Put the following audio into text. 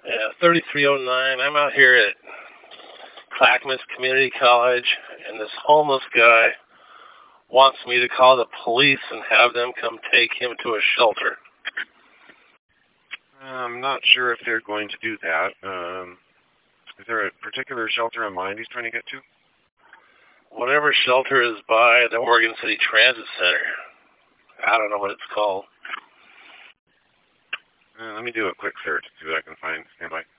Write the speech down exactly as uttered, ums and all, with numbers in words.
Yeah, thirty-three oh nine. I'm out here at Clackamas Community College, and this homeless guy wants me to call the police and have them come take him to a shelter. I'm not sure if they're going to do that. Um, is there a particular shelter in mind he's trying to get to? Whatever shelter is by the Oregon City Transit Center. I don't know what it's called. Uh, let me do a quick search, see what I can find. Stand by.